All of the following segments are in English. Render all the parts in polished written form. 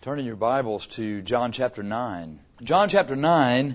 Turn in your Bibles to John chapter 9. John chapter 9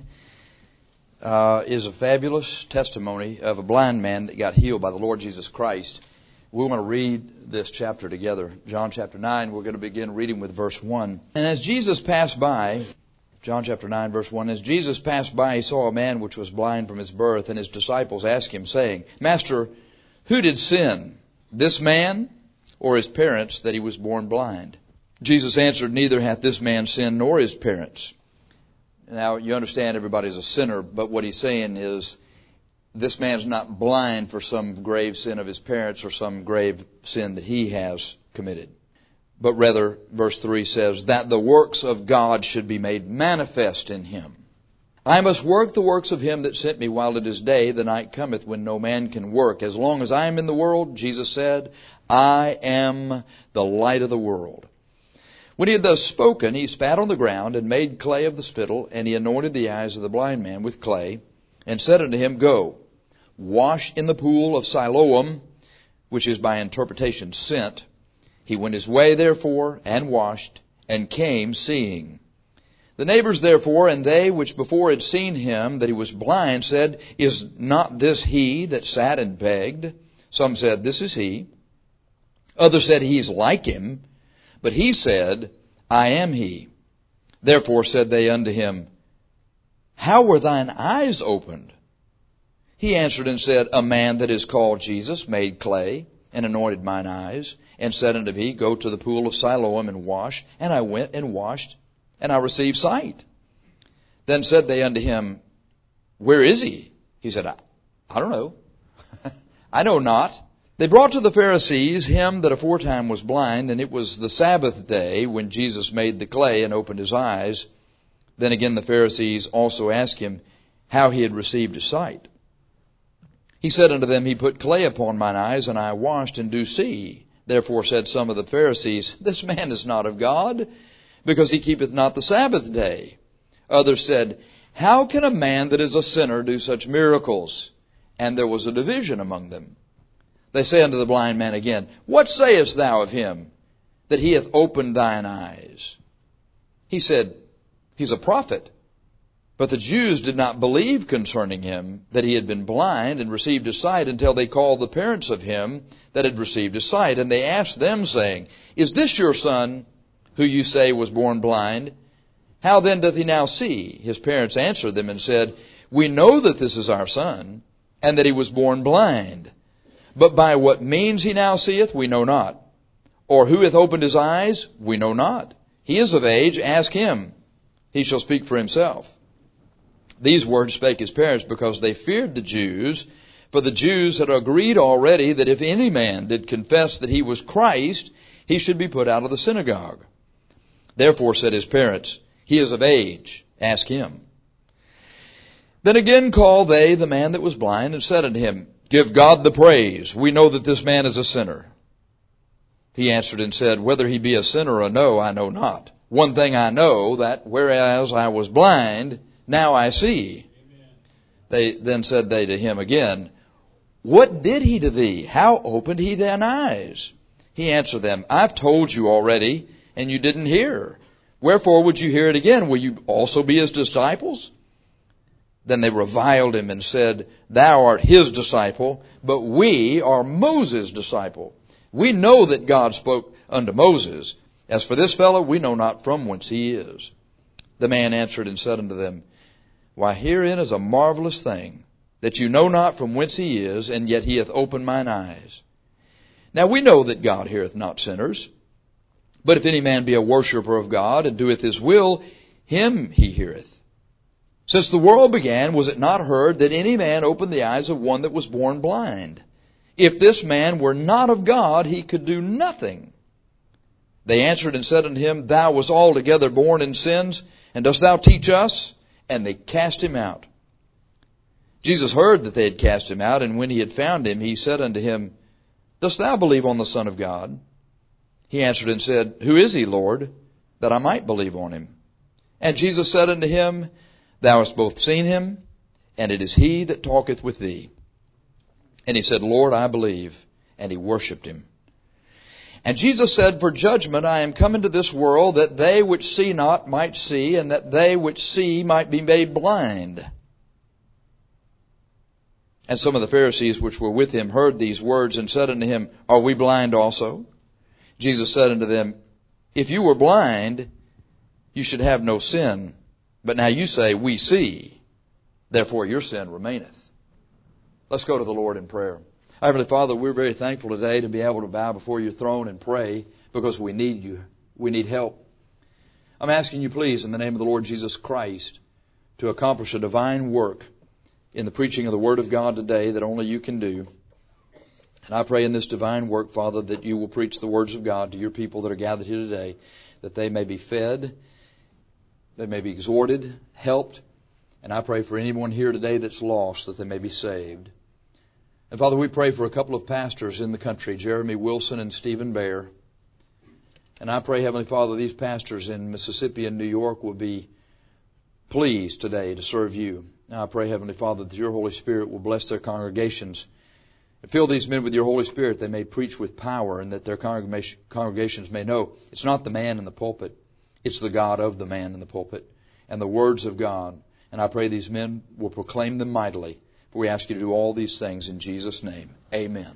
is a fabulous testimony of a blind man that got healed by the Lord Jesus Christ. We want to read this chapter together. John chapter 9, we're going to begin reading with verse 1. And as Jesus passed by, John chapter 9 verse 1, as Jesus passed by, he saw a man which was blind from his birth, and his disciples asked him, saying, Master, who did sin, this man or his parents, that he was born blind? Jesus answered, Neither hath this man sinned nor his parents. Now, you understand everybody's a sinner, but what he's saying is this man's not blind for some grave sin of his parents or some grave sin that he has committed. But rather, verse 3 says, that the works of God should be made manifest in him. I must work the works of him that sent me while it is day. The night cometh when no man can work. As long as I am in the world, Jesus said, I am the light of the world. When he had thus spoken, he spat on the ground and made clay of the spittle, and he anointed the eyes of the blind man with clay, and said unto him, Go, wash in the pool of Siloam, which is by interpretation sent. He went his way, therefore, and washed, and came seeing. The neighbors, therefore, and they which before had seen him, that he was blind, said, Is not this he that sat and begged? Some said, This is he. Others said, He is like him. But he said, I am he. Therefore said they unto him, How were thine eyes opened? He answered and said, A man that is called Jesus made clay, and anointed mine eyes, and said unto me, Go to the pool of Siloam and wash. And I went and washed, and I received sight. Then said they unto him, Where is he? He said, I don't know. I know not. They brought to the Pharisees him that aforetime was blind, and it was the Sabbath day when Jesus made the clay and opened his eyes. Then again the Pharisees also asked him how he had received his sight. He said unto them, He put clay upon mine eyes, and I washed, and do see. Therefore said some of the Pharisees, This man is not of God, because he keepeth not the Sabbath day. Others said, How can a man that is a sinner do such miracles? And there was a division among them. They say unto the blind man again, What sayest thou of him, that he hath opened thine eyes? He said, He's a prophet. But the Jews did not believe concerning him, that he had been blind and received his sight, until they called the parents of him that had received his sight. And they asked them, saying, Is this your son, who you say was born blind? How then doth he now see? His parents answered them and said, We know that this is our son, and that he was born blind. But by what means he now seeth, we know not. Or who hath opened his eyes, we know not. He is of age, ask him. He shall speak for himself. These words spake his parents, because they feared the Jews. For the Jews had agreed already that if any man did confess that he was Christ, he should be put out of the synagogue. Therefore said his parents, He is of age, ask him. Then again called they the man that was blind, and said unto him, Give God the praise. We know that this man is a sinner. He answered and said, Whether he be a sinner or no, I know not. One thing I know, that whereas I was blind, now I see. Then said they to him again, What did he to thee? How opened he thine eyes? He answered them, I've told you already, and you didn't hear. Wherefore would you hear it again? Will you also be his disciples? Then they reviled him and said, Thou art his disciple, but we are Moses' disciple. We know that God spoke unto Moses. As for this fellow, we know not from whence he is. The man answered and said unto them, Why, herein is a marvelous thing, that you know not from whence he is, and yet he hath opened mine eyes. Now we know that God heareth not sinners. But if any man be a worshipper of God, and doeth his will, him he heareth. Since the world began, was it not heard that any man opened the eyes of one that was born blind? If this man were not of God, he could do nothing. They answered and said unto him, Thou wast altogether born in sins, and dost thou teach us? And they cast him out. Jesus heard that they had cast him out, and when he had found him, he said unto him, Dost thou believe on the Son of God? He answered and said, Who is he, Lord, that I might believe on him? And Jesus said unto him, Thou hast both seen him, and it is he that talketh with thee. And he said, Lord, I believe. And he worshipped him. And Jesus said, For judgment I am come into this world, that they which see not might see, and that they which see might be made blind. And some of the Pharisees which were with him heard these words, and said unto him, Are we blind also? Jesus said unto them, If you were blind, you should have no sin. But now you say, We see. Therefore your sin remaineth. Let's go to the Lord in prayer. Heavenly Father, we're very thankful today to be able to bow before your throne and pray because we need you. We need help. I'm asking you, please, in the name of the Lord Jesus Christ, to accomplish a divine work in the preaching of the Word of God today that only you can do. And I pray in this divine work, Father, that you will preach the words of God to your people that are gathered here today, that they may be fed, they may be exhorted, helped, and I pray for anyone here today that's lost that they may be saved. And Father, we pray for a couple of pastors in the country, Jeremy Wilson and Stephen Bear. And I pray, Heavenly Father, these pastors in Mississippi and New York will be pleased today to serve you. Now I pray, Heavenly Father, that your Holy Spirit will bless their congregations and fill these men with your Holy Spirit. They may preach with power and that their congregations may know it's not the man in the pulpit, it's the God of the man in the pulpit and the words of God. And I pray these men will proclaim them mightily. For we ask you to do all these things in Jesus' name. Amen.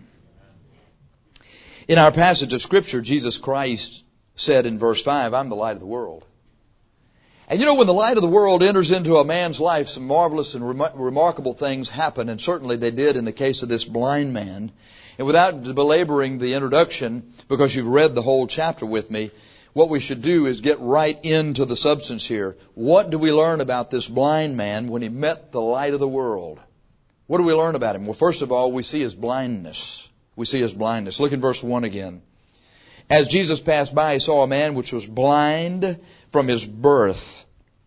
In our passage of Scripture, Jesus Christ said in verse 5, I'm the light of the world. And you know, when the light of the world enters into a man's life, some marvelous and remarkable things happen, and certainly they did in the case of this blind man. And without belaboring the introduction, because you've read the whole chapter with me, what we should do is get right into the substance here. What do we learn about this blind man when he met the light of the world? What do we learn about him? Well, first of all, we see his blindness. We see his blindness. Look in verse 1 again. As Jesus passed by, he saw a man which was blind from his birth.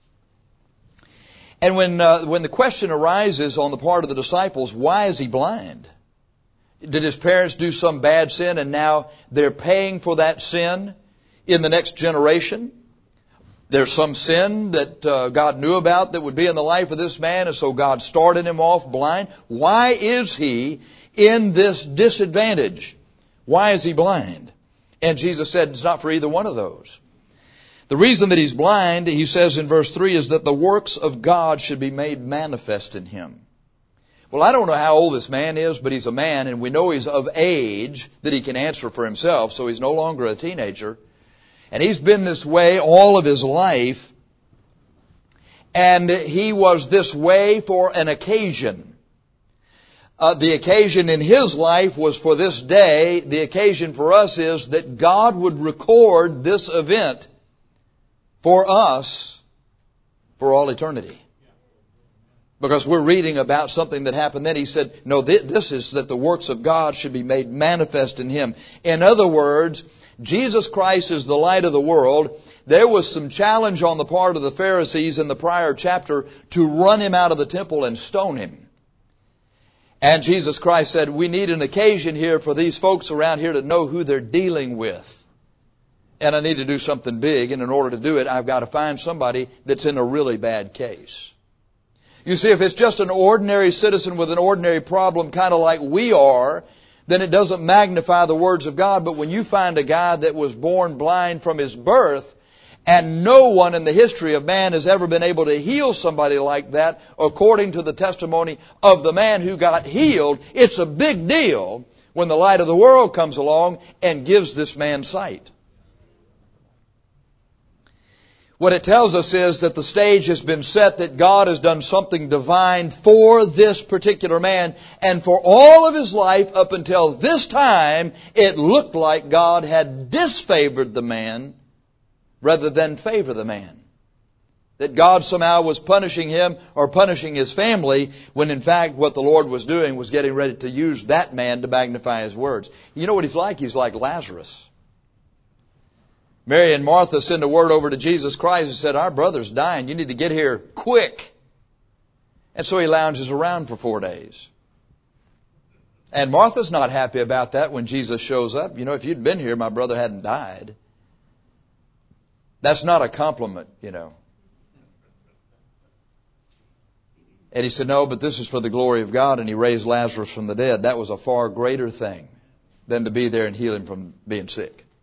And when the question arises on the part of the disciples, why is he blind? Did his parents do some bad sin and now they're paying for that sin in the next generation? There's some sin that God knew about that would be in the life of this man, and so God started him off blind. Why is he in this disadvantage? Why is he blind? And Jesus said it's not for either one of those. The reason that he's blind, he says in verse 3, is that the works of God should be made manifest in him. Well, I don't know how old this man is, but he's a man, and we know he's of age that he can answer for himself, so he's no longer a teenager. And he's been this way all of his life. And he was this way for an occasion. The occasion in his life was for this day. The occasion for us is that God would record this event for us for all eternity. Because we're reading about something that happened then. He said, no, this is that the works of God should be made manifest in him. In other words, Jesus Christ is the light of the world. There was some challenge on the part of the Pharisees in the prior chapter to run him out of the temple and stone him. And Jesus Christ said, we need an occasion here for these folks around here to know who they're dealing with. And I need to do something big. And in order to do it, I've got to find somebody that's in a really bad case. You see, if it's just an ordinary citizen with an ordinary problem, kind of like we are, then it doesn't magnify the words of God. But when you find a guy that was born blind from his birth, and no one in the history of man has ever been able to heal somebody like that, according to the testimony of the man who got healed, it's a big deal when the light of the world comes along and gives this man sight. What it tells us is that the stage has been set, that God has done something divine for this particular man. And for all of his life up until this time, it looked like God had disfavored the man rather than favor the man. That God somehow was punishing him or punishing his family, when in fact what the Lord was doing was getting ready to use that man to magnify his words. You know what he's like? He's like Lazarus. Mary and Martha sent a word over to Jesus Christ and said, our brother's dying. You need to get here quick. And so he lounges around for 4 days. And Martha's not happy about that when Jesus shows up. You know, if you'd been here, my brother hadn't died. That's not a compliment, you know. And he said, no, but this is for the glory of God. And he raised Lazarus from the dead. That was a far greater thing than to be there and heal him from being sick.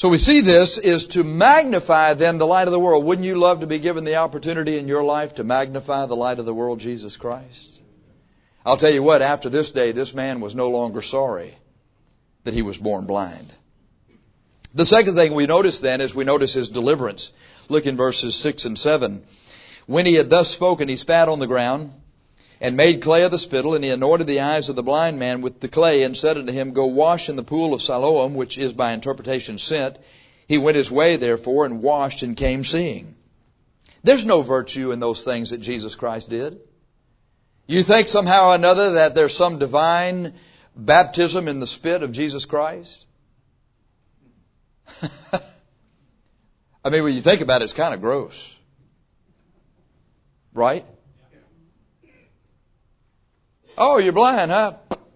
So we see this is to magnify then the light of the world. Wouldn't you love to be given the opportunity in your life to magnify the light of the world, Jesus Christ? I'll tell you what, after this day, this man was no longer sorry that he was born blind. The second thing we notice then is we notice his deliverance. Look in verses 6 and 7. When he had thus spoken, he spat on the ground and made clay of the spittle, and he anointed the eyes of the blind man with the clay, and said unto him, Go wash in the pool of Siloam, which is by interpretation sent. He went his way, therefore, and washed and came seeing. There's no virtue in those things that Jesus Christ did. You think somehow or another that there's some divine baptism in the spit of Jesus Christ? I mean, when you think about it, it's kind of gross. Right? Oh, you're blind, huh?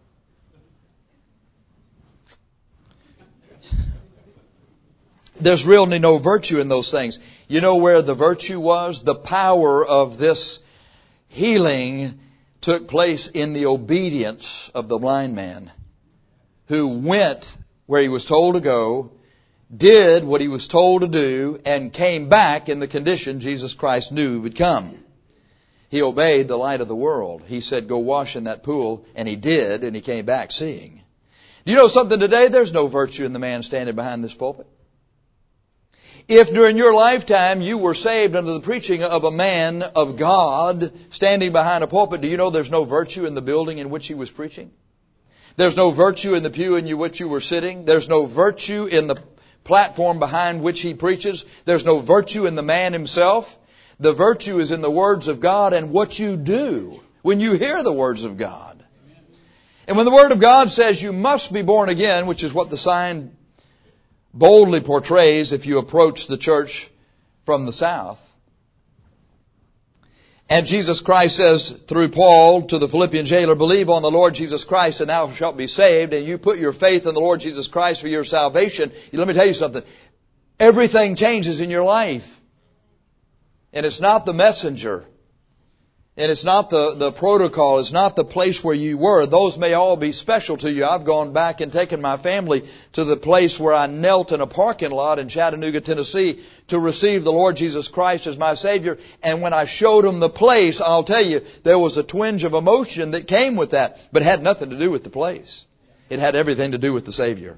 There's really no virtue in those things. You know where the virtue was? The power of this healing took place in the obedience of the blind man, who went where he was told to go, did what he was told to do, and came back in the condition Jesus Christ knew would come. He obeyed the light of the world. He said, Go wash in that pool, and he did, and he came back seeing. Do you know something today? There's no virtue in the man standing behind this pulpit. If during your lifetime you were saved under the preaching of a man of God standing behind a pulpit, do you know there's no virtue in the building in which he was preaching? There's no virtue in the pew in which you were sitting. There's no virtue in the platform behind which he preaches. There's no virtue in the man himself. The virtue is in the words of God and what you do when you hear the words of God. And when the Word of God says you must be born again, which is what the sign boldly portrays if you approach the church from the south. And Jesus Christ says through Paul to the Philippian jailer, Believe on the Lord Jesus Christ and thou shalt be saved. And you put your faith in the Lord Jesus Christ for your salvation. Let me tell you something. Everything changes in your life. And it's not the messenger. And it's not the protocol. It's not the place where you were. Those may all be special to you. I've gone back and taken my family to the place where I knelt in a parking lot in Chattanooga, Tennessee to receive the Lord Jesus Christ as my Savior. And when I showed them the place, I'll tell you, there was a twinge of emotion that came with that. But it had nothing to do with the place. It had everything to do with the Savior.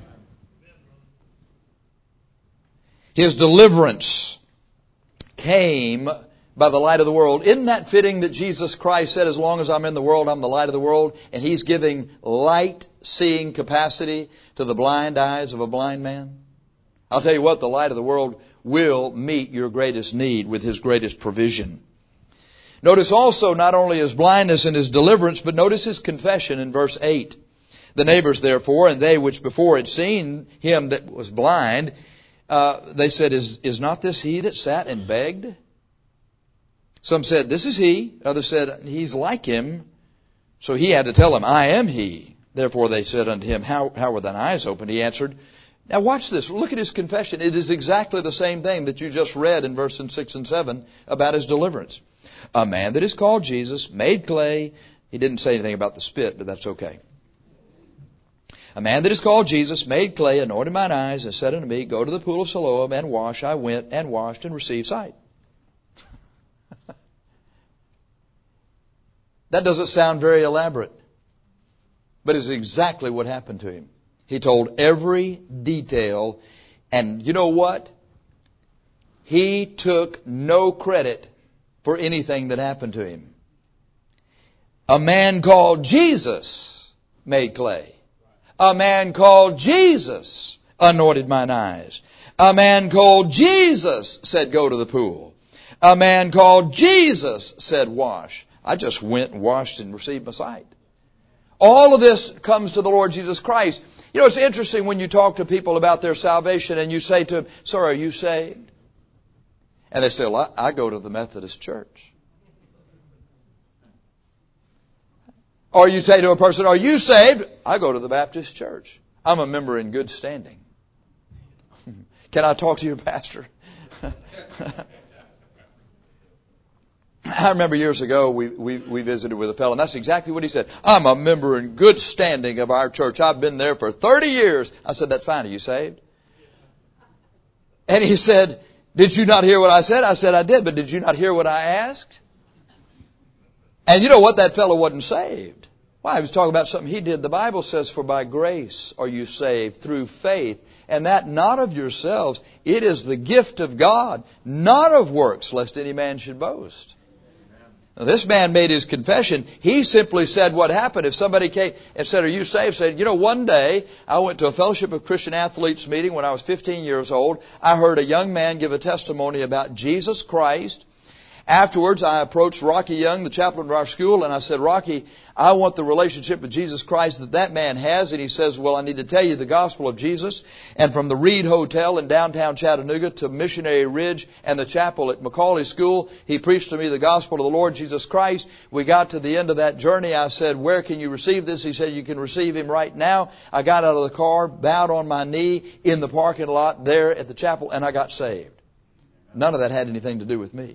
His deliverance came by the light of the world. Isn't that fitting that Jesus Christ said, as long as I'm in the world, I'm the light of the world? And He's giving light-seeing capacity to the blind eyes of a blind man? I'll tell you what, the light of the world will meet your greatest need with His greatest provision. Notice also not only His blindness and His deliverance, but notice His confession in verse 8. The neighbors therefore, and they which before had seen him that was blind, they said, Is not this he that sat and begged? Some said, This is he. Others said, He's like him. So he had to tell them, I am he. Therefore they said unto him, How were thine eyes opened? He answered, Now watch this. Look at his confession. It is exactly the same thing that you just read in verses 6 and 7 about his deliverance. A man that is called Jesus made clay. He didn't say anything about the spit, but that's okay. A man that is called Jesus made clay, anointed mine eyes, and said unto me, Go to the pool of Siloam and wash. I went and washed and received sight. That doesn't sound very elaborate, but it's exactly what happened to him. He told every detail, and you know what? He took no credit for anything that happened to him. A man called Jesus made clay. A man called Jesus anointed mine eyes. A man called Jesus said, Go to the pool. A man called Jesus said, Wash. I just went and washed and received my sight. All of this comes to the Lord Jesus Christ. You know, it's interesting when you talk to people about their salvation and you say to them, Sir, are you saved? And they say, Well, I go to the Methodist church. Or you say to a person, Are you saved? I go to the Baptist church. I'm a member in good standing. Can I talk to your pastor? I remember years ago we visited with a fellow, and that's exactly what he said. I'm a member in good standing of our church. I've been there for 30 years. I said, That's fine. Are you saved? And he said, did you not hear what I said? I said, I did, but did you not hear what I asked? And you know what? That fellow wasn't saved. Why? He was talking about something he did. The Bible says, for by grace are you saved through faith, and that not of yourselves. It is the gift of God, not of works, lest any man should boast. Now, this man made his confession. He simply said what happened. If somebody came and said, are you saved? Said, you know, one day I went to a Fellowship of Christian Athletes meeting when I was 15 years old. I heard a young man give a testimony about Jesus Christ. Afterwards, I approached Rocky Young, the chaplain of our school, and I said, Rocky, I want the relationship with Jesus Christ that man has. And he says, well, I need to tell you the gospel of Jesus. And from the Reed Hotel in downtown Chattanooga to Missionary Ridge and the chapel at Macaulay School, he preached to me the gospel of the Lord Jesus Christ. We got to the end of that journey. I said, where can you receive this? He said, you can receive him right now. I got out of the car, bowed on my knee in the parking lot there at the chapel, and I got saved. None of that had anything to do with me,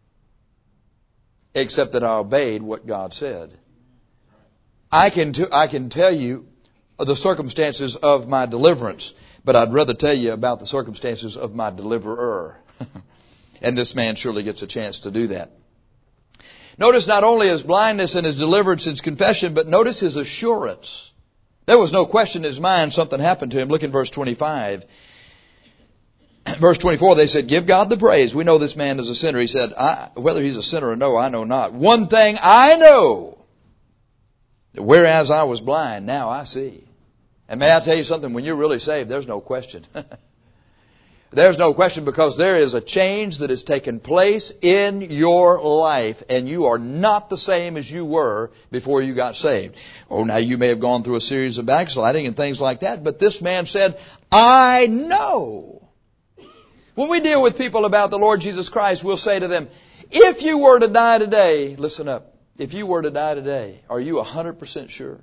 except that I obeyed what God said. I can tell you the circumstances of my deliverance, but I'd rather tell you about the circumstances of my deliverer. And this man surely gets a chance to do that. Notice not only his blindness and his deliverance, his confession, but notice his assurance. There was no question in his mind something happened to him. Look in verse 25. Verse 24, they said, give God the praise. We know this man is a sinner. He said, whether he's a sinner or no, I know not. One thing I know, that whereas I was blind, now I see. And may I tell you something? When you're really saved, there's no question. There's no question, because there is a change that has taken place in your life, and you are not the same as you were before you got saved. Oh, now you may have gone through a series of backsliding and things like that, but this man said, I know. When we deal with people about the Lord Jesus Christ, we'll say to them, if you were to die today, listen up, if you were to die today, are you 100% sure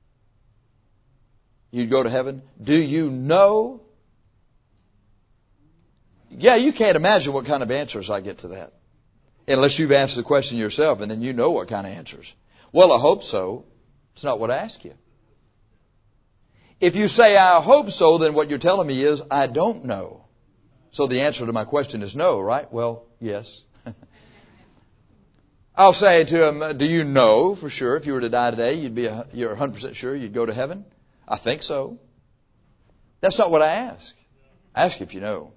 you'd go to heaven? Do you know? Yeah, you can't imagine what kind of answers I get to that. Unless you've asked the question yourself, and then you know what kind of answers. Well, I hope so. It's not what I ask you. If you say, I hope so, then what you're telling me is, I don't know. So the answer to my question is no, right? Well, yes. I'll say to him, do you know for sure if you were to die today, you're 100% sure you'd go to heaven? I think so. That's not what I ask. I ask if you know.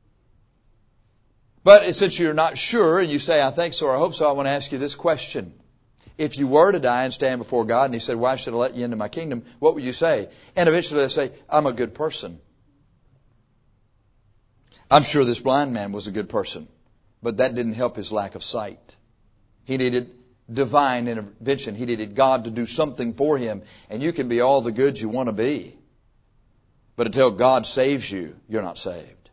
But since you're not sure and you say, I think so or I hope so, I want to ask you this question. If you were to die and stand before God and He said, why should I let you into my kingdom? What would you say? And eventually they say, I'm a good person. I'm sure this blind man was a good person, but that didn't help his lack of sight. He needed divine intervention. He needed God to do something for him. And you can be all the good you want to be, but until God saves you, you're not saved.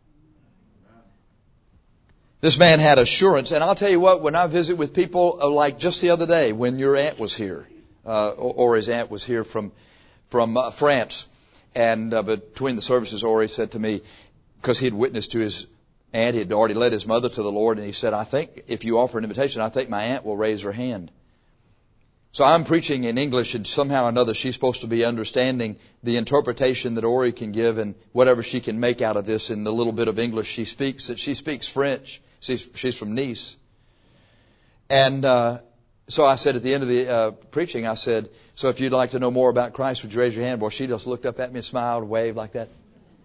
This man had assurance. And I'll tell you what, when I visit with people, like just the other day when your aunt was here, or his aunt was here from France, and between the services, Ori said to me, because he had witnessed to his aunt, he had already led his mother to the Lord, and he said, I think if you offer an invitation, I think my aunt will raise her hand. So I'm preaching in English, and somehow or another she's supposed to be understanding the interpretation that Ori can give and whatever she can make out of this in the little bit of English she speaks. That she speaks French. She's from Nice. And so I said at the end of the preaching, I said, so if you'd like to know more about Christ, would you raise your hand? Well, she just looked up at me and smiled, waved like that.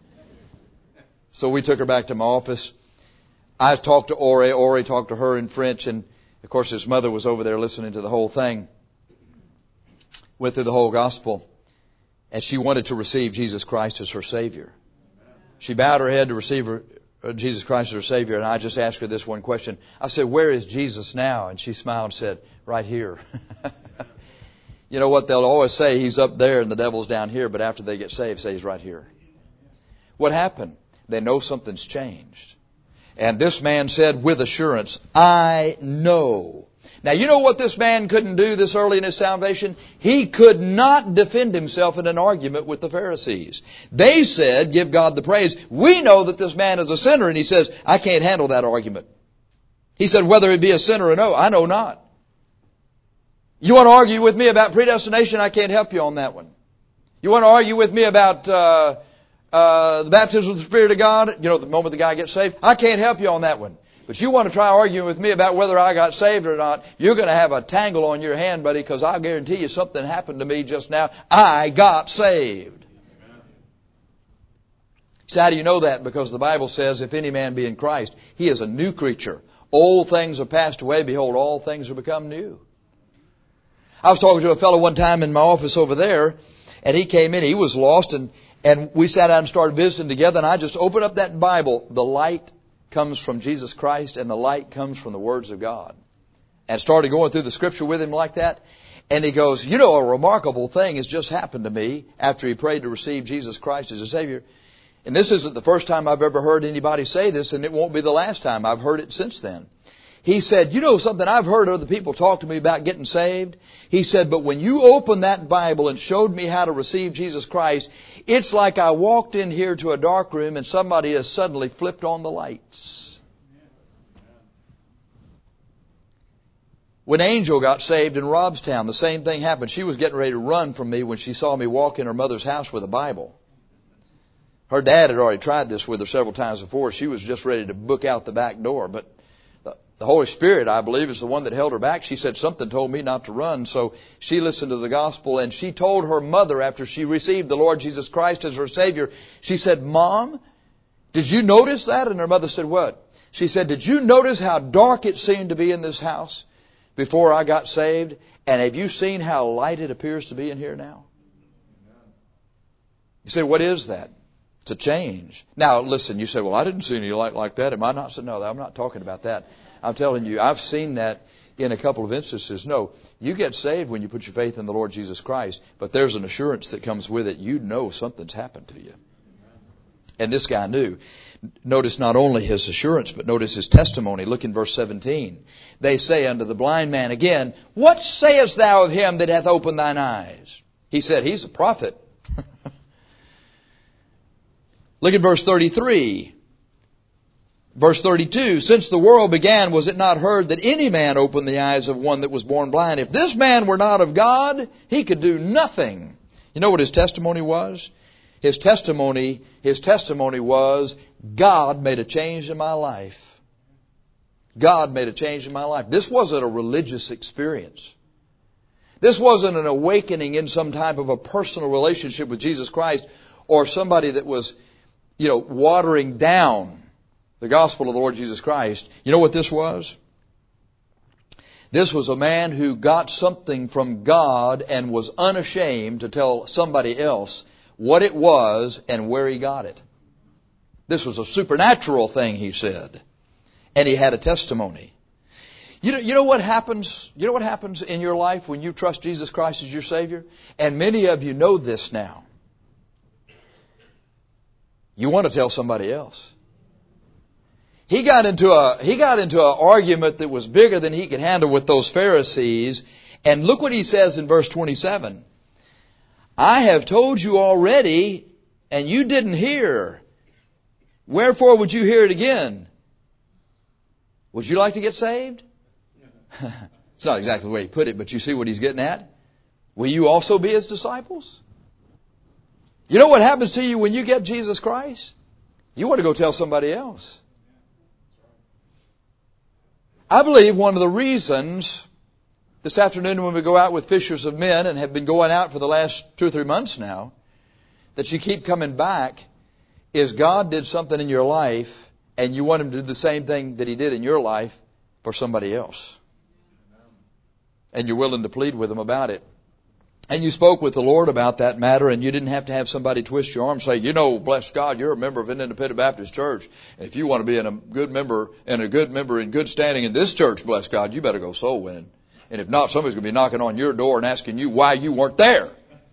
So we took her back to my office. I talked to Ori. Ori talked to her in French. And, of course, his mother was over there listening to the whole thing. Went through the whole gospel. And she wanted to receive Jesus Christ as her Savior. She bowed her head to receive Jesus Christ as her Savior. And I just asked her this one question. I said, where is Jesus now? And she smiled and said, right here. You know what? They'll always say He's up there and the devil's down here. But after they get saved, say He's right here. What happened? They know something's changed. And this man said with assurance, I know. Now, you know what this man couldn't do this early in his salvation? He could not defend himself in an argument with the Pharisees. They said, give God the praise. We know that this man is a sinner. And he says, I can't handle that argument. He said, whether it be a sinner or no, I know not. You want to argue with me about predestination? I can't help you on that one. You want to argue with me about the baptism of the Spirit of God, the moment the guy gets saved, I can't help you on that one. But you want to try arguing with me about whether I got saved or not, you're going to have a tangle on your hand, buddy, because I guarantee you something happened to me just now. I got saved. So how do you know that? Because the Bible says, if any man be in Christ, he is a new creature. Old things are passed away. Behold, all things are become new. I was talking to a fellow one time in my office over there, and he came in. He was lost, and we sat down and started visiting together, and I just opened up that Bible. The light comes from Jesus Christ, and the light comes from the words of God. And started going through the Scripture with him like that. And he goes, a remarkable thing has just happened to me after he prayed to receive Jesus Christ as a Savior. And this isn't the first time I've ever heard anybody say this, and it won't be the last time. I've heard it since then. He said, something, I've heard other people talk to me about getting saved. He said, but when you opened that Bible and showed me how to receive Jesus Christ, it's like I walked in here to a dark room and somebody has suddenly flipped on the lights. When Angel got saved in Robstown, the same thing happened. She was getting ready to run from me when she saw me walk in her mother's house with a Bible. Her dad had already tried this with her several times before. She was just ready to book out the back door. But the Holy Spirit, I believe, is the one that held her back. She said, something told me not to run. So she listened to the gospel, and she told her mother after she received the Lord Jesus Christ as her Savior, she said, Mom, did you notice that? And her mother said, what? She said, did you notice how dark it seemed to be in this house before I got saved? And have you seen how light it appears to be in here now? You say, what is that? To change. Now, listen, you say, well, I didn't see any light like that. Am I not? So, no, I'm not talking about that. I'm telling you, I've seen that in a couple of instances. No, you get saved when you put your faith in the Lord Jesus Christ, but there's an assurance that comes with it. You know something's happened to you. And this guy knew. Notice not only his assurance, but notice his testimony. Look in verse 17. They say unto the blind man again, what sayest thou of him that hath opened thine eyes? He said, he's a prophet. Look at verse 33. Verse 32, since the world began, was it not heard that any man opened the eyes of one that was born blind? If this man were not of God, he could do nothing. You know what his testimony was? His testimony was, God made a change in my life. God made a change in my life. This wasn't a religious experience. This wasn't an awakening in some type of a personal relationship with Jesus Christ, or somebody that was, watering down the gospel of the Lord Jesus Christ. You know what this was? This was a man who got something from God and was unashamed to tell somebody else what it was and where he got it. This was a supernatural thing, he said. And he had a testimony. You know what happens? You know what happens in your life when you trust Jesus Christ as your Savior? And many of you know this now. You want to tell somebody else. He got into an argument that was bigger than he could handle with those Pharisees. And look what he says in verse 27. I have told you already, and you didn't hear. Wherefore would you hear it again? Would you like to get saved? It's not exactly the way he put it, but you see what he's getting at? Will you also be his disciples? You know what happens to you when you get Jesus Christ? You want to go tell somebody else. I believe one of the reasons this afternoon when we go out with fishers of men and have been going out for the last 2 or 3 months now, that you keep coming back, is God did something in your life and you want Him to do the same thing that He did in your life for somebody else. And you're willing to plead with Him about it. And you spoke with the Lord about that matter, and you didn't have to have somebody twist your arm and say, bless God, you're a member of an Independent Baptist church. If you want to be a good member in good standing in this church, bless God, you better go soul winning. And if not, somebody's going to be knocking on your door and asking you why you weren't there.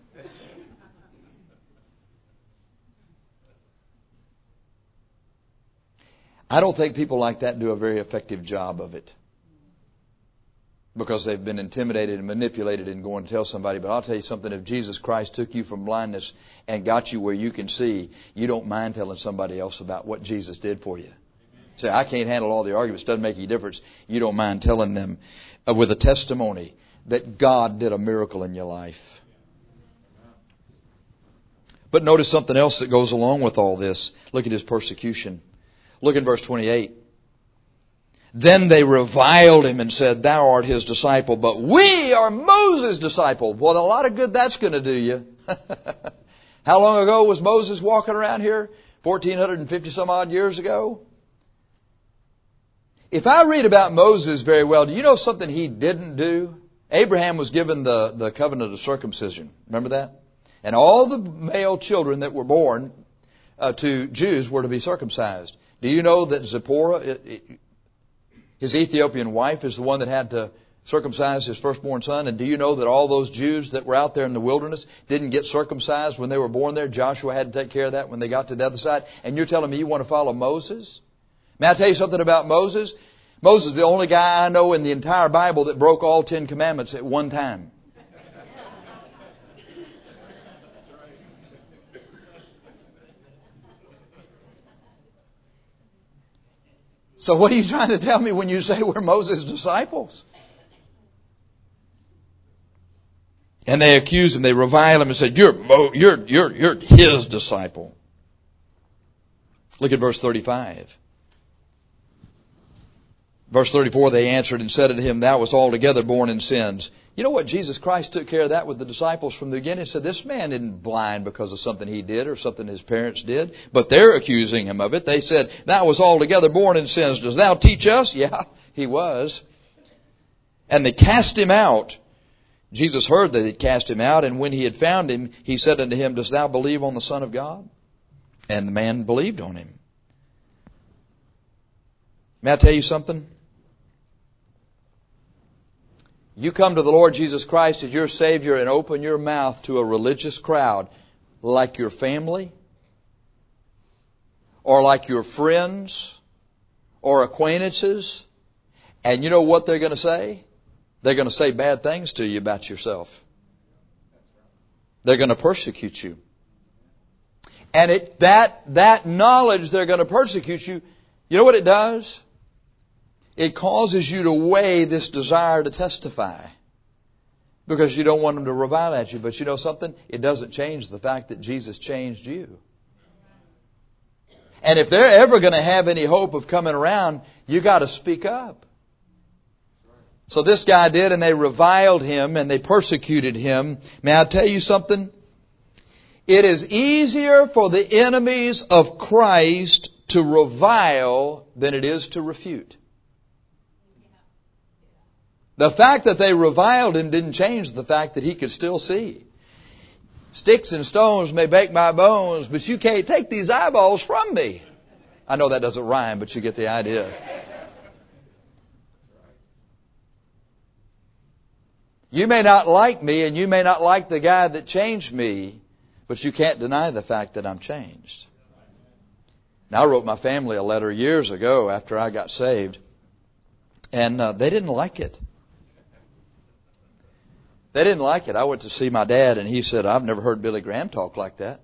I don't think people like that do a very effective job of it, because they've been intimidated and manipulated and going to tell somebody. But I'll tell you something, if Jesus Christ took you from blindness and got you where you can see, you don't mind telling somebody else about what Jesus did for you. Say, I can't handle all the arguments, doesn't make any difference. You don't mind telling them with a testimony that God did a miracle in your life. But notice something else that goes along with all this. Look at his persecution. Look in verse 28. Then they reviled him and said, thou art his disciple, but we are Moses' disciple. Well, a lot of good that's going to do you. How long ago was Moses walking around here? 1450 some odd years ago? If I read about Moses very well, do you know something he didn't do? Abraham was given the covenant of circumcision. Remember that? And all the male children that were born to Jews were to be circumcised. Do you know that Zipporah, his Ethiopian wife, is the one that had to circumcise his firstborn son? And do you know that all those Jews that were out there in the wilderness didn't get circumcised when they were born there? Joshua had to take care of that when they got to the other side. And you're telling me you want to follow Moses? May I tell you something about Moses? Moses is the only guy I know in the entire Bible that broke all 10 commandments at one time. So what are you trying to tell me when you say we're Moses' disciples? And they accused him, they reviled him and said, you're his disciple. Look at verse 35. Verse 34, they answered and said unto him, thou wast altogether born in sins. You know what? Jesus Christ took care of that with the disciples from the beginning. He said, this man isn't blind because of something he did or something his parents did. But they're accusing him of it. They said, thou wast altogether born in sins. Does thou teach us? Yeah, he was. And they cast him out. Jesus heard that they cast him out. And when he had found him, he said unto him, dost thou believe on the Son of God? And the man believed on him. May I tell you something? You come to the Lord Jesus Christ as your Savior and open your mouth to a religious crowd like your family or like your friends or acquaintances, and you know what they're going to say? They're going to say bad things to you about yourself. They're going to persecute you. And that knowledge they're going to persecute you, you know what it does? It causes you to weigh this desire to testify because you don't want them to revile at you. But you know something? It doesn't change the fact that Jesus changed you. And if they're ever going to have any hope of coming around, you got to speak up. So this guy did, and they reviled him and they persecuted him. May I tell you something? It is easier for the enemies of Christ to revile than it is to refute. The fact that they reviled him didn't change the fact that he could still see. Sticks and stones may break my bones, but you can't take these eyeballs from me. I know that doesn't rhyme, but you get the idea. You may not like me and you may not like the guy that changed me, but you can't deny the fact that I'm changed. Now, I wrote my family a letter years ago after I got saved, and they didn't like it. They didn't like it. I went to see my dad, and he said, I've never heard Billy Graham talk like that.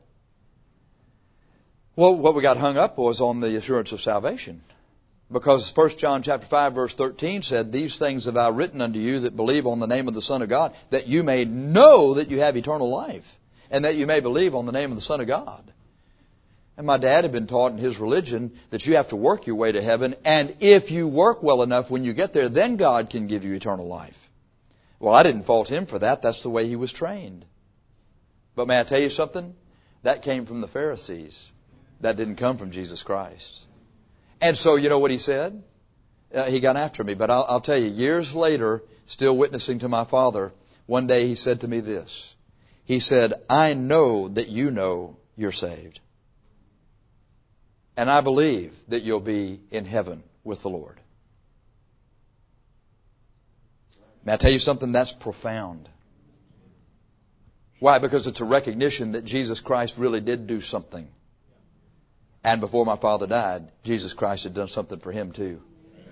Well, what we got hung up was on the assurance of salvation. Because 1 John chapter 5, verse 13 said, these things have I written unto you that believe on the name of the Son of God, that you may know that you have eternal life, and that you may believe on the name of the Son of God. And my dad had been taught in his religion that you have to work your way to heaven, and if you work well enough when you get there, then God can give you eternal life. Well, I didn't fault him for that. That's the way he was trained. But may I tell you something? That came from the Pharisees. That didn't come from Jesus Christ. And so, you know what he said? He got after me. But I'll tell you, years later, still witnessing to my father, one day he said to me this. He said, I know that you know you're saved. And I believe that you'll be in heaven with the Lord. May I tell you something? That's profound. Why? Because it's a recognition that Jesus Christ really did do something. And before my father died, Jesus Christ had done something for him too.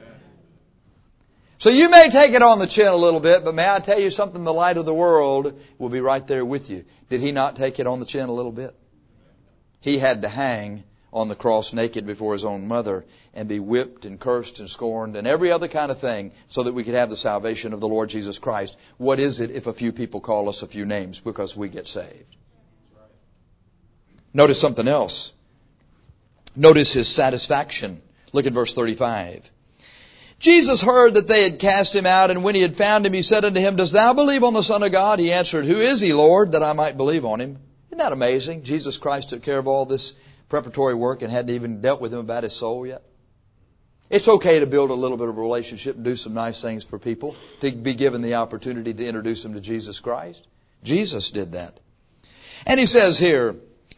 So you may take it on the chin a little bit, but may I tell you something? The light of the world will be right there with you. Did he not take it on the chin a little bit? He had to hang on the cross naked before his own mother and be whipped and cursed and scorned and every other kind of thing so that we could have the salvation of the Lord Jesus Christ. What is it if a few people call us a few names because we get saved? Notice something else. Notice his satisfaction. Look at verse 35. Jesus heard that they had cast him out, and when he had found him, he said unto him, Dost thou believe on the Son of God? He answered, Who is he, Lord, that I might believe on him? Isn't that amazing? Jesus Christ took care of all this preparatory work and hadn't even dealt with him about his soul yet. It's okay to build a little bit of a relationship and do some nice things for people, to be given the opportunity to introduce them to Jesus Christ. Jesus did that. And he says here,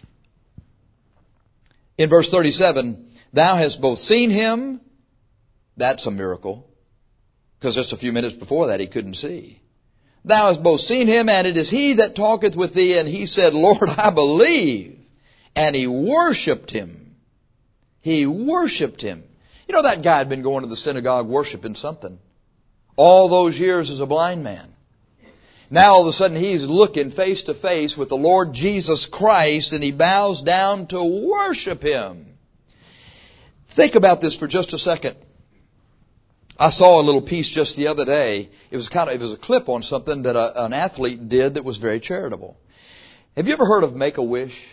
in verse 37, Thou hast both seen him. That's a miracle, because just a few minutes before that he couldn't see. Thou hast both seen him, and it is he that talketh with thee. And he said, Lord, I believe. And he worshipped him. He worshipped him. You know, that guy had been going to the synagogue worshiping something all those years as a blind man. Now all of a sudden he's looking face to face with the Lord Jesus Christ, and he bows down to worship him. Think about this for just a second. I saw a little piece just the other day. It was a clip on something that an athlete did that was very charitable. Have you ever heard of Make-A-Wish?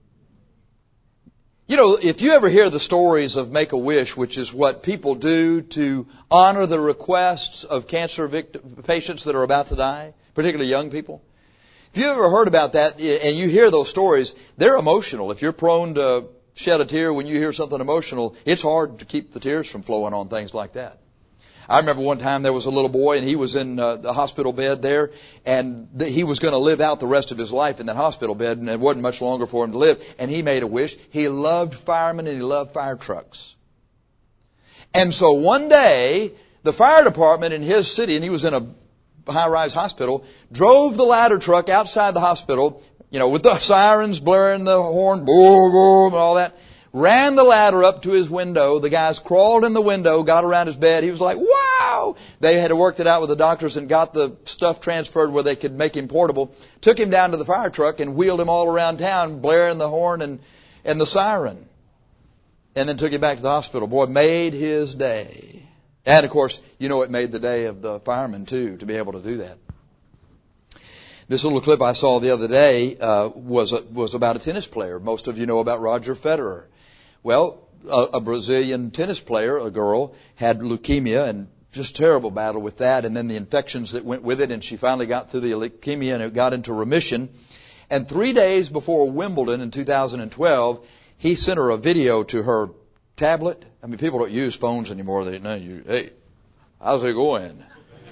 You know, if you ever hear the stories of Make-A-Wish, which is what people do to honor the requests of cancer patients that are about to die, particularly young people. If you ever heard about that and you hear those stories, they're emotional. If you're prone to shed a tear when you hear something emotional, it's hard to keep the tears from flowing on things like that. I remember one time there was a little boy, and he was in the hospital bed there, and he was going to live out the rest of his life in that hospital bed, and it wasn't much longer for him to live. And he made a wish. He loved firemen, and he loved fire trucks. And so one day, the fire department in his city, and he was in a high-rise hospital, drove the ladder truck outside the hospital, you know, with the sirens blaring, the horn, boom, boom, and all that. Ran the ladder up to his window. The guys crawled in the window, got around his bed. He was like, wow! They had worked it out with the doctors and got the stuff transferred where they could make him portable. Took him down to the fire truck and wheeled him all around town, blaring the horn and the siren. And then took him back to the hospital. Boy, made his day. And of course, you know, it made the day of the firemen too, to be able to do that. This little clip I saw the other day was about a tennis player. Most of you know about Roger Federer. Well, a Brazilian tennis player, a girl, had leukemia and just terrible battle with that, and then the infections that went with it, and she finally got through the leukemia and it got into remission. And 3 days before Wimbledon in 2012, he sent her a video to her tablet. I mean, people don't use phones anymore. They know you. Hey, how's it going?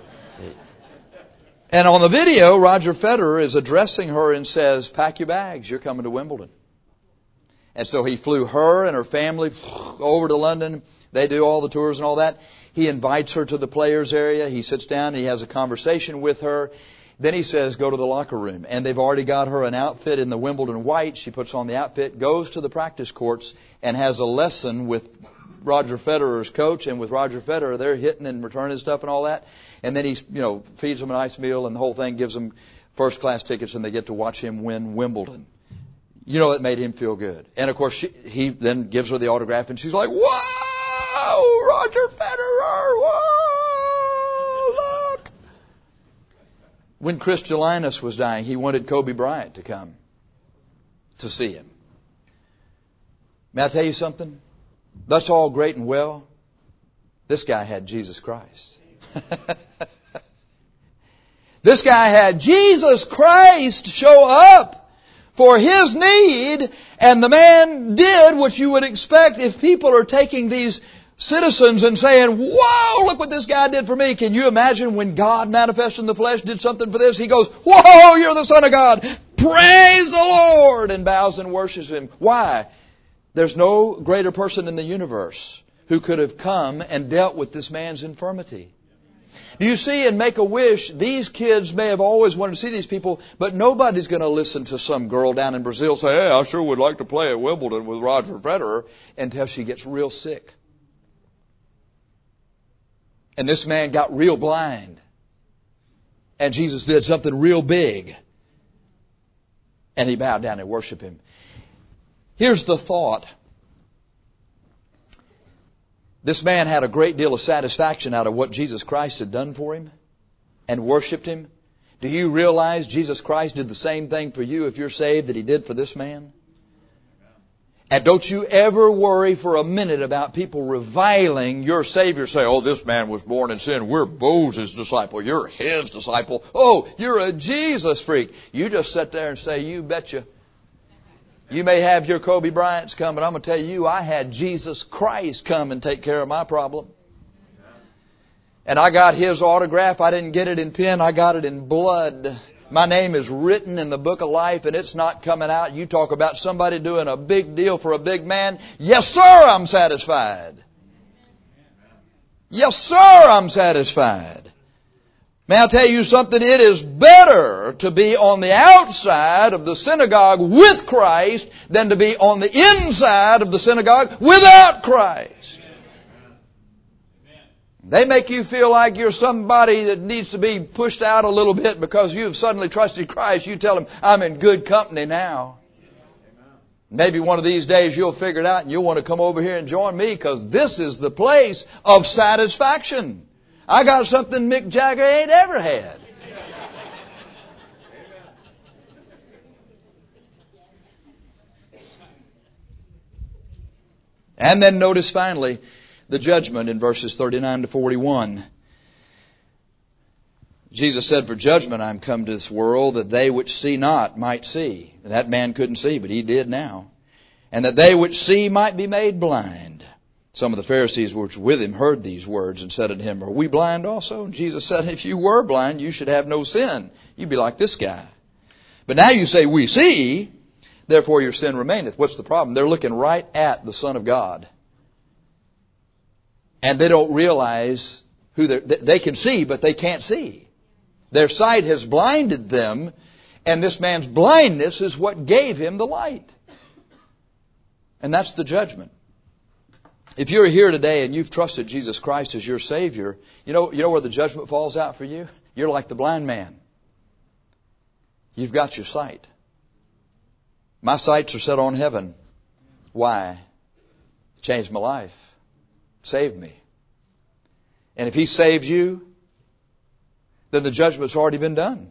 And on the video, Roger Federer is addressing her and says, pack your bags, you're coming to Wimbledon. And so he flew her and her family over to London. They do all the tours and all that. He invites her to the players area. He sits down and he has a conversation with her. Then he says, go to the locker room. And they've already got her an outfit in the Wimbledon white. She puts on the outfit, goes to the practice courts, and has a lesson with Roger Federer's coach. And with Roger Federer, they're hitting and returning stuff and all that. And then he, feeds them a nice meal, and the whole thing, gives them first class tickets, and they get to watch him win Wimbledon. You know, it made him feel good. And of course, he then gives her the autograph, and she's like, whoa, Roger Federer, whoa, look. When Chris Gelinas was dying, he wanted Kobe Bryant to come to see him. May I tell you something? That's all great and well. This guy had Jesus Christ. This guy had Jesus Christ show up for his need, and the man did what you would expect if people are taking these citizens and saying, whoa, look what this guy did for me. Can you imagine when God manifested in the flesh did something for this? He goes, whoa, you're the Son of God. Praise the Lord, and bows and worships him. Why? There's no greater person in the universe who could have come and dealt with this man's infirmity. Do you see, in Make-A-Wish, these kids may have always wanted to see these people, but nobody's going to listen to some girl down in Brazil say, hey, I sure would like to play at Wimbledon with Roger Federer, until she gets real sick. And this man got real blind. And Jesus did something real big. And he bowed down and worshiped him. Here's the thought. This man had a great deal of satisfaction out of what Jesus Christ had done for him and worshiped him. Do you realize Jesus Christ did the same thing for you if you're saved that he did for this man? And don't you ever worry for a minute about people reviling your Savior. Say, oh, this man was born in sin. We're Moses' disciple. You're his disciple. Oh, you're a Jesus freak. You just sit there and say, you betcha. You may have your Kobe Bryants come, but I'm going to tell you, I had Jesus Christ come and take care of my problem. And I got His autograph. I didn't get it in pen. I got it in blood. My name is written in the book of life, and it's not coming out. You talk about somebody doing a big deal for a big man. Yes, sir, I'm satisfied. Yes, sir, I'm satisfied. May I tell you something? It is better to be on the outside of the synagogue with Christ than to be on the inside of the synagogue without Christ. They make you feel like you're somebody that needs to be pushed out a little bit because you've suddenly trusted Christ. You tell them, I'm in good company now. Maybe one of these days you'll figure it out and you'll want to come over here and join me because this is the place of satisfaction. I got something Mick Jagger ain't ever had. And then notice finally the judgment in verses 39 to 41. Jesus said, for judgment I am come to this world, that they which see not might see. That man couldn't see, but he did now. And that they which see might be made blind. Some of the Pharisees which were with him heard these words and said unto him, are we blind also? And Jesus said, if you were blind, you should have no sin. You'd be like this guy. But now you say, we see, therefore your sin remaineth. What's the problem? They're looking right at the Son of God. And they don't realize who they can see, but they can't see. Their sight has blinded them, and this man's blindness is what gave him the light. And that's the judgment. If you're here today and you've trusted Jesus Christ as your Savior, you know where the judgment falls out for you? You're like the blind man. You've got your sight. My sights are set on heaven. Why? It changed my life. Saved me. And if He saved you, then the judgment's already been done.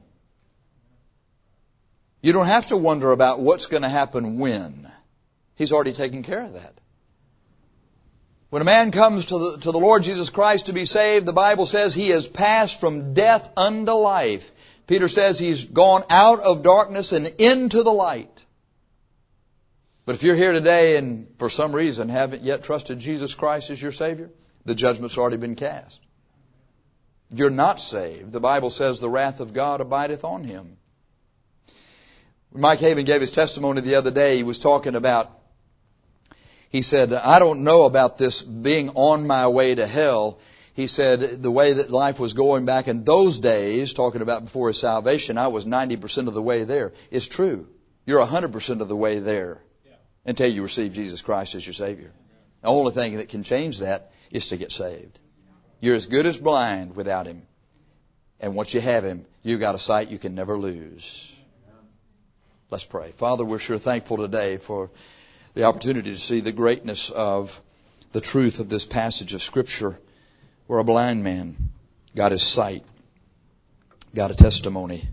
You don't have to wonder about what's going to happen when. He's already taken care of that. When a man comes to the Lord Jesus Christ to be saved, the Bible says he has passed from death unto life. Peter says he's gone out of darkness and into the light. But if you're here today and for some reason haven't yet trusted Jesus Christ as your Savior, the judgment's already been cast. You're not saved. The Bible says the wrath of God abideth on him. Mike Haven gave his testimony the other day. He was talking about, he said, I don't know about this being on my way to hell. He said the way that life was going back in those days, talking about before his salvation, I was 90% of the way there. It's true. You're 100% of the way there until you receive Jesus Christ as your Savior. The only thing that can change that is to get saved. You're as good as blind without Him. And once you have Him, you've got a sight you can never lose. Let's pray. Father, we're sure thankful today for the opportunity to see the greatness of the truth of this passage of Scripture where a blind man got his sight, got a testimony,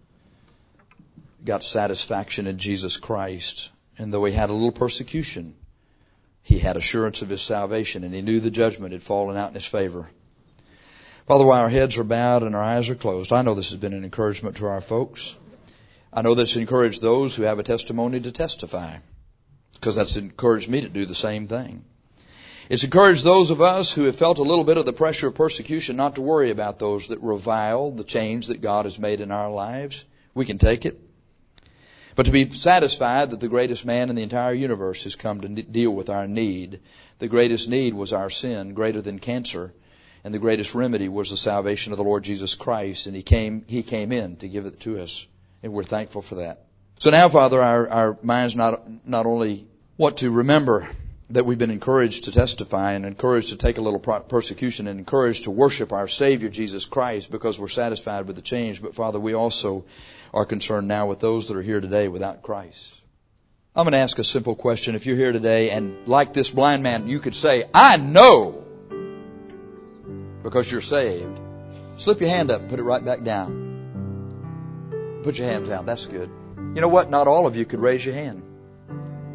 got satisfaction in Jesus Christ. And though he had a little persecution, he had assurance of his salvation, and he knew the judgment had fallen out in his favor. Father, while our heads are bowed and our eyes are closed, I know this has been an encouragement to our folks. I know this encouraged those who have a testimony to testify, because that's encouraged me to do the same thing. It's encouraged those of us who have felt a little bit of the pressure of persecution not to worry about those that revile the change that God has made in our lives. We can take it. But to be satisfied that the greatest man in the entire universe has come to deal with our need. The greatest need was our sin, greater than cancer. And the greatest remedy was the salvation of the Lord Jesus Christ. And He came in to give it to us. And we're thankful for that. So now, Father, our minds not only want to remember that we've been encouraged to testify and encouraged to take a little persecution and encouraged to worship our Savior, Jesus Christ, because we're satisfied with the change. But, Father, we also are concerned now with those that are here today without Christ. I'm going to ask a simple question. If you're here today and like this blind man, you could say, I know, because you're saved. Slip your hand up and put it right back down. Put your hand down. That's good. You know what? Not all of you could raise your hand.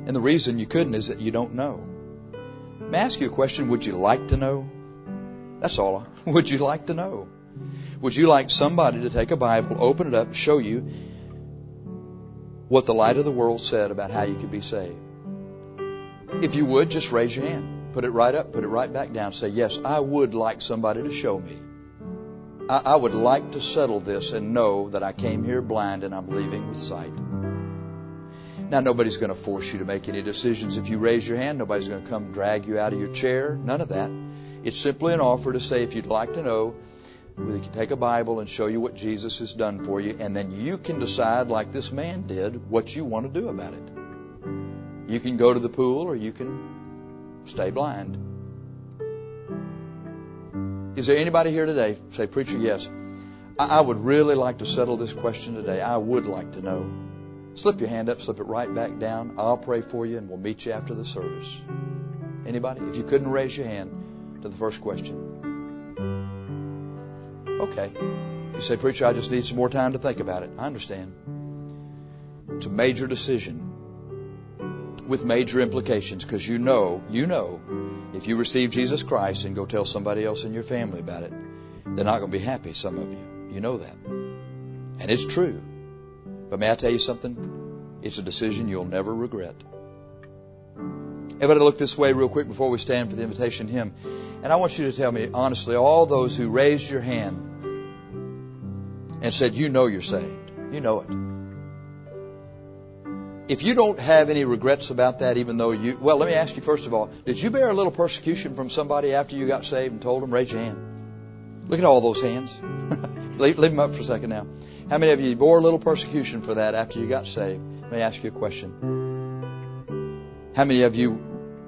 And the reason you couldn't is that you don't know. May I ask you a question? Would you like to know? That's all. Would you like to know? Would you like somebody to take a Bible, open it up, show you what the light of the world said about how you could be saved? If you would, just raise your hand. Put it right up, put it right back down. Say, yes, I would like somebody to show me. I would like to settle this and know that I came here blind and I'm leaving with sight. Now, nobody's going to force you to make any decisions. If you raise your hand, nobody's going to come drag you out of your chair. None of that. It's simply an offer to say, if you'd like to know, we can take a Bible and show you what Jesus has done for you, and then you can decide, like this man did, what you want to do about it. You can go to the pool or you can stay blind. Is there anybody here today, say, preacher, yes, I would really like to settle this question today. I would like to know. Slip your hand up, slip it right back down. I'll pray for you and we'll meet you after the service. Anybody? If you couldn't raise your hand to the first question. Okay. You say, preacher, I just need some more time to think about it. I understand. It's a major decision with major implications, because you know, if you receive Jesus Christ and go tell somebody else in your family about it, they're not going to be happy, some of you. You know that. And it's true. But may I tell you something? It's a decision you'll never regret. Everybody look this way real quick before we stand for the invitation hymn. And I want you to tell me honestly, all those who raised your hand and said, you know you're saved. You know it. If you don't have any regrets about that, even though well, let me ask you first of all, did you bear a little persecution from somebody after you got saved and told them? Raise your hand. Look at all those hands. Leave them up for a second now. How many of you bore a little persecution for that after you got saved? Let me ask you a question. How many of you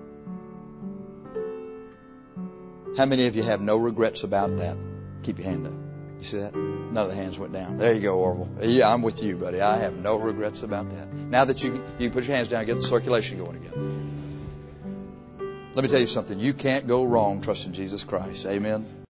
have no regrets about that? Keep your hand up. You see that? None of the hands went down. There you go, Orville. Yeah, I'm with you, buddy. I have no regrets about that. Now that you can put your hands down and get the circulation going again. Let me tell you something. You can't go wrong trusting Jesus Christ. Amen.